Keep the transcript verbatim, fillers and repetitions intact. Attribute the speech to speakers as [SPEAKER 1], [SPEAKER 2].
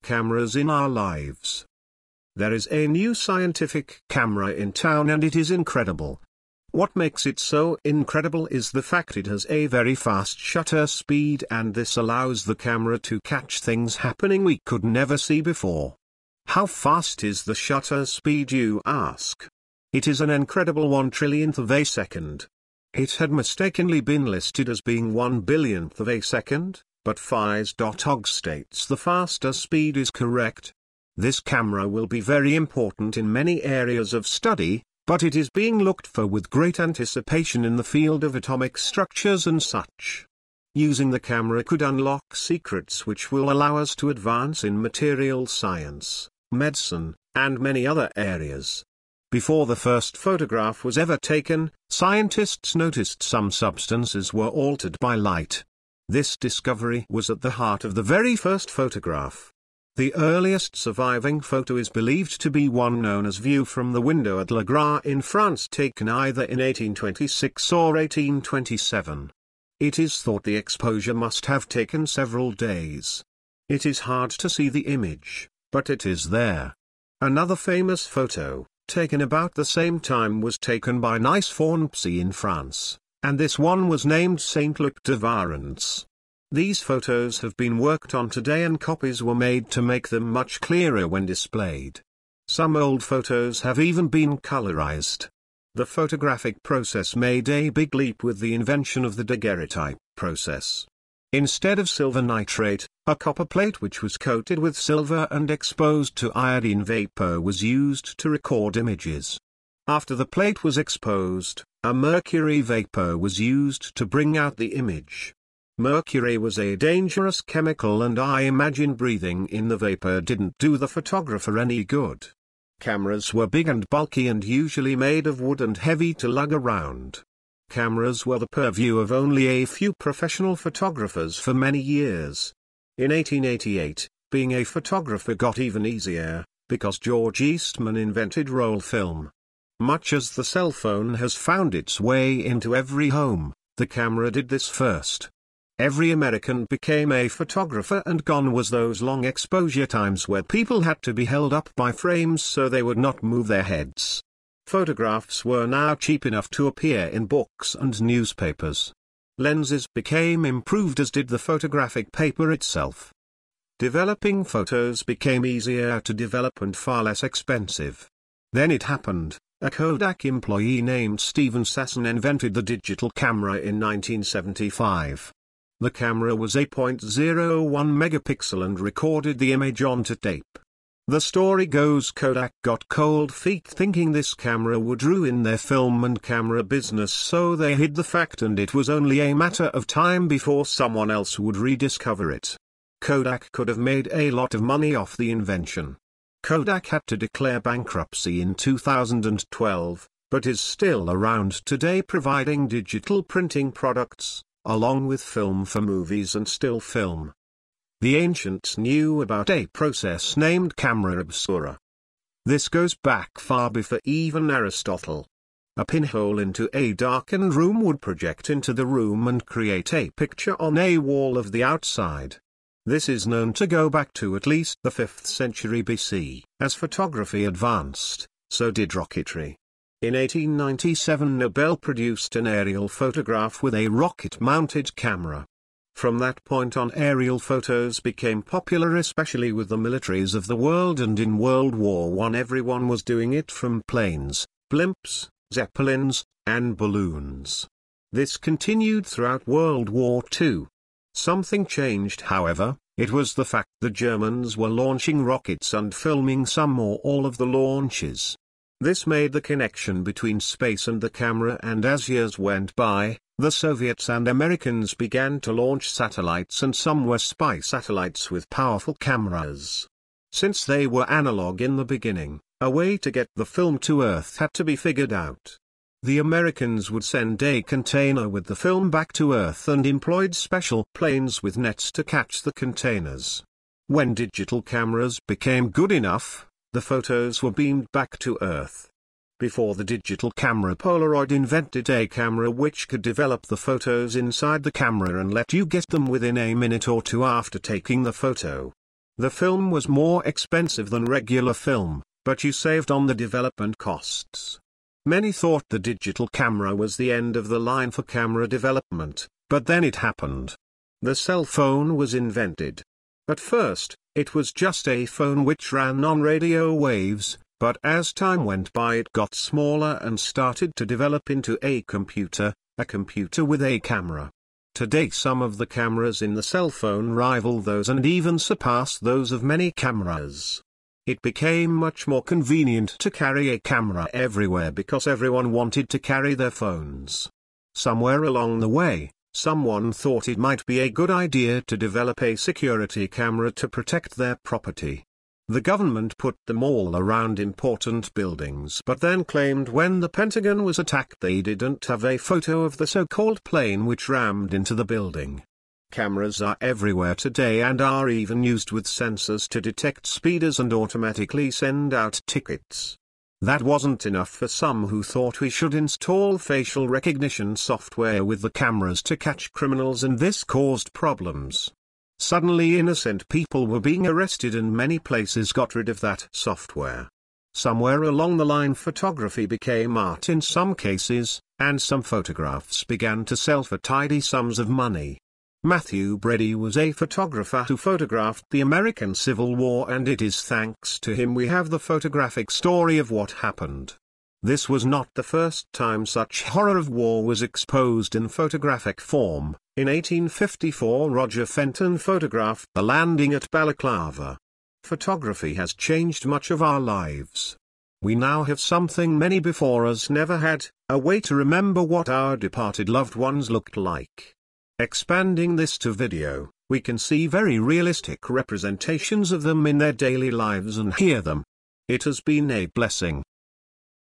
[SPEAKER 1] cameras in our lives. There is a new scientific camera in town and it is incredible. What makes it so incredible is the fact it has a very fast shutter speed, and this allows the camera to catch things happening we could never see before. How fast is the shutter speed, you ask? It is an incredible one trillionth of a second. It had mistakenly been listed as being one billionth of a second, but phys dot org states the faster speed is correct. This camera will be very important in many areas of study, but it is being looked for with great anticipation in the field of atomic structures and such. Using the camera could unlock secrets which will allow us to advance in material science, medicine, and many other areas. Before the first photograph was ever taken, scientists noticed some substances were altered by light. This discovery was at the heart of the very first photograph. The earliest surviving photo is believed to be one known as View from the Window at Le Gras in France, taken either in eighteen twenty-six or eighteen twenty-seven. It is thought the exposure must have taken several days. It is hard to see the image, but it is there. Another famous photo, taken about the same time, was taken by Nice Fornpsy in France, and this one was named Saint Luc de Varence. These photos have been worked on today and copies were made to make them much clearer when displayed. Some old photos have even been colorized. The photographic process made a big leap with the invention of the daguerreotype process. Instead of silver nitrate, a copper plate which was coated with silver and exposed to iodine vapor was used to record images. After the plate was exposed, a mercury vapor was used to bring out the image. Mercury was a dangerous chemical, and I imagine breathing in the vapor didn't do the photographer any good. Cameras were big and bulky and usually made of wood and heavy to lug around. Cameras were the purview of only a few professional photographers for many years. In eighteen eighty-eight, being a photographer got even easier, because George Eastman invented roll film. Much as the cell phone has found its way into every home, the camera did this first. Every American became a photographer, and gone was those long exposure times where people had to be held up by frames so they would not move their heads. Photographs were now cheap enough to appear in books and newspapers. Lenses became improved, as did the photographic paper itself. Developing photos became easier to develop and far less expensive. Then it happened. A Kodak employee named Steven Sasson invented the digital camera in nineteen seventy-five. The camera was eight point zero one megapixel and recorded the image onto tape. The story goes Kodak got cold feet thinking this camera would ruin their film and camera business, so they hid the fact, and it was only a matter of time before someone else would rediscover it. Kodak could have made a lot of money off the invention. Kodak had to declare bankruptcy in two thousand twelve, but is still around today providing digital printing products, along with film for movies and still film. The ancients knew about a process named camera obscura. This goes back far before even Aristotle. A pinhole into a darkened room would project into the room and create a picture on a wall of the outside. This is known to go back to at least the fifth century B C. As photography advanced, so did rocketry. In eighteen ninety-seven, Nobel produced an aerial photograph with a rocket-mounted camera. From that point on, aerial photos became popular, especially with the militaries of the world, and in World War One everyone was doing it, from planes, blimps, zeppelins, and balloons. This continued throughout World War Two. Something changed, however. It was the fact the Germans were launching rockets and filming some or all of the launches. This made the connection between space and the camera, and as years went by, the Soviets and Americans began to launch satellites, and some were spy satellites with powerful cameras. Since they were analog in the beginning, a way to get the film to Earth had to be figured out. The Americans would send a container with the film back to Earth and employed special planes with nets to catch the containers. When digital cameras became good enough, the photos were beamed back to Earth. Before the digital camera, Polaroid invented a camera which could develop the photos inside the camera and let you get them within a minute or two after taking the photo. The film was more expensive than regular film, but you saved on the development costs. Many thought the digital camera was the end of the line for camera development, but then it happened. The cell phone was invented. At first, it was just a phone which ran on radio waves, but as time went by it got smaller and started to develop into a computer, a computer with a camera. Today some of the cameras in the cell phone rival those and even surpass those of many cameras. It became much more convenient to carry a camera everywhere because everyone wanted to carry their phones. Somewhere along the way, someone thought it might be a good idea to develop a security camera to protect their property. The government put them all around important buildings but then claimed when the Pentagon was attacked they didn't have a photo of the so-called plane which rammed into the building. Cameras are everywhere today and are even used with sensors to detect speeders and automatically send out tickets. That wasn't enough for some who thought we should install facial recognition software with the cameras to catch criminals, and this caused problems. Suddenly innocent people were being arrested and many places got rid of that software. Somewhere along the line photography became art in some cases, and some photographs began to sell for tidy sums of money. Matthew Brady was a photographer who photographed the American Civil War, and it is thanks to him we have the photographic story of what happened. This was not the first time such horror of war was exposed in photographic form. In eighteen fifty-four Roger Fenton photographed the landing at Balaclava. Photography has changed much of our lives. We now have something many before us never had, a way to remember what our departed loved ones looked like. Expanding this to video, we can see very realistic representations of them in their daily lives and hear them. It has been a blessing.